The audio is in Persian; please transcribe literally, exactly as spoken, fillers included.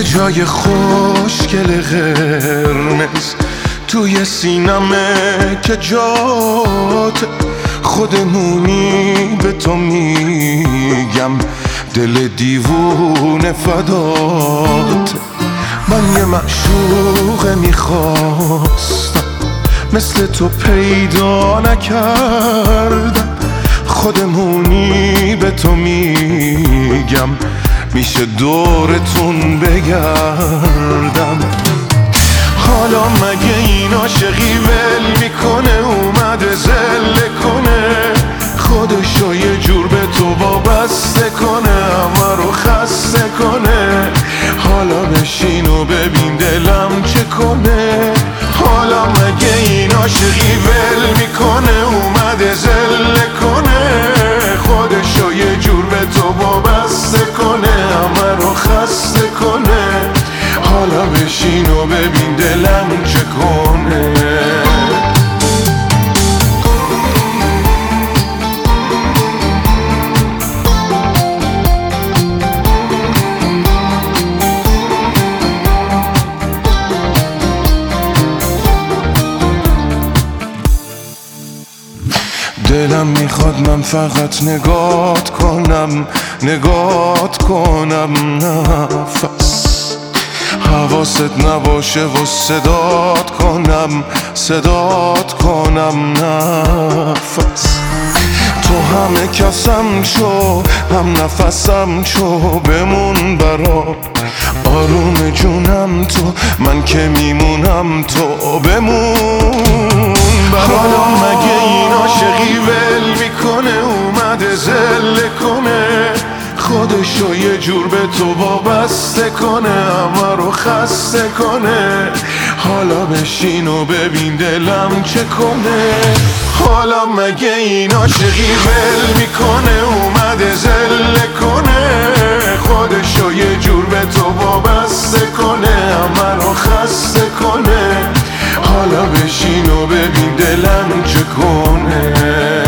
یه جای خوشگل قرمز توی سینمه که جات خودمونی به تو میگم دل دیوونه فدات. من یه معشوق میخواستم مثل تو پیدا نکردم، خودمونی به تو میگم میشه دورتون بگردم. حالا مگه این عاشقی ول میکنه اومده زله کنه خودشو یه جور به تو وابسته کنه همه رو خسته کنه. حالا بشین و ببین دلم چه کنه. حالا مگه این عاشقی ول میکنه اومده زله کنه خودشو یه جور به تو وابسته کنه همه رو خسته کنه. حالا بشین و ببین دلم چه کنه. دلم میخواد من فقط نگات کنم نگات کنم نفس حواست نباشه و صدات کنم صدات کنم نفس. تو همه کسم شو هم نفسم شو بمون برام آروم جونم تو من که میمونم تو بمون برام. حالا مگه این عاشقی ول میکنه اومده زله کنه خودشو یه جور به تو وابسته کنه همه رو خسته کنه. حالا بشین و ببین دلم چه کنه. حالا مگه این عاشقی ول میکنه اومده زله کنه خودشو یه جور به تو وابسته کنه همه رو خسته کنه. حالا بشین و ببین دلم چه کنه.